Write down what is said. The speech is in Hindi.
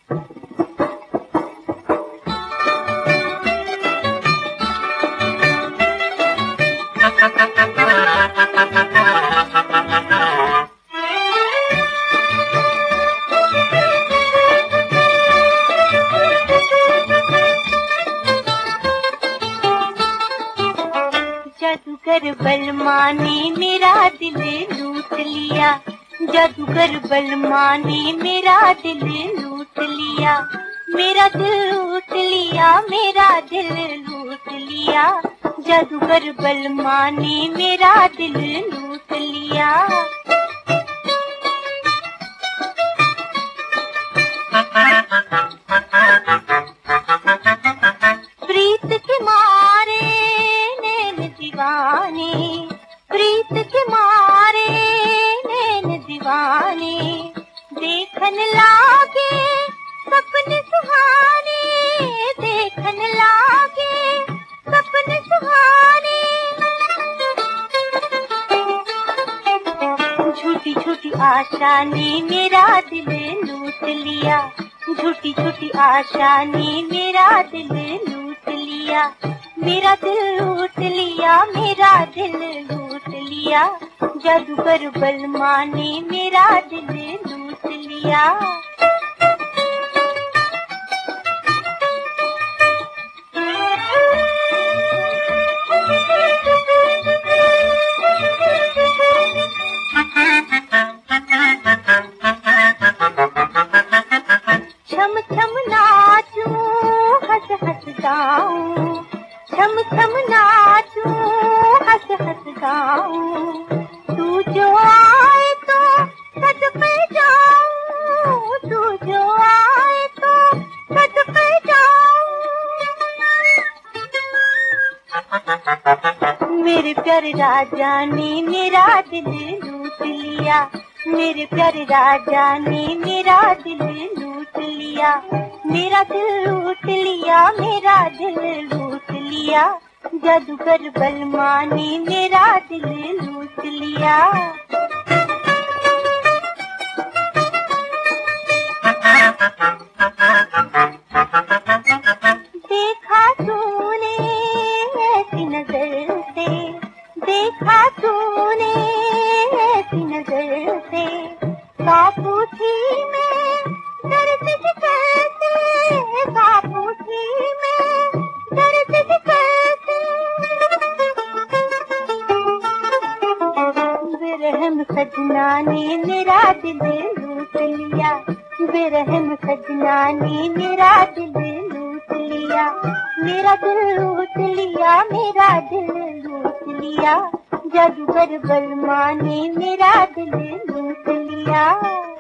जादूगर बलमा ने मेरा दिल लूट लिया, जादूगर बलमा ने मेरा दिल लूट लिया, मेरा दिल लूट लिया, मेरा दिल लूट लिया, जादूगर बलमा ने मेरा दिल लूट लिया। प्रीत के मारे नैन दीवाने, प्रीत के मारे नैन दीवाने, देखन लागे सपने सुहाने, देखन लागे सपने सुहाने। झूठी झूठी आशा ने मेरा दिल लूट लिया, झूठी झूठी आशा ने मेरा दिल लूट लिया, मेरा दिल लूट लिया, मेरा दिल लूट लिया, जादूगर बलमा ने मेरा दिल लूट लिया। छम छम नाचूं हंस हंस गाऊं, छम छम नाचूं हंस हंस गाऊं, तू जो आए तो सज पे जाऊं, तू जो आए तो सज पे जाऊं। मेरे प्यारे राजा ने मेरा दिल लूट लिया, मेरे प्यारे राजा ने मेरा दिल लूट लिया, मेरा दिल लूट लिया, मेरा दिल लूट लिया, जादूगर बलमा ने मेरा दिल लूट लिया। देखा तूने ऐसी नजर से, देखा तूने ऐसी नजर से, काबू थी मैं दर्द से कैसे, काबू थी मैं दर्द से कैसे। बेरहम सजना ने मेरा दिल लूट लिया, बेरहम सजना ने मेरा दिल लूट लिया, मेरा दिल लूट लिया, मेरा दिल लूट लिया, जादूगर बलमा ने मेरा दिल लूट लिया।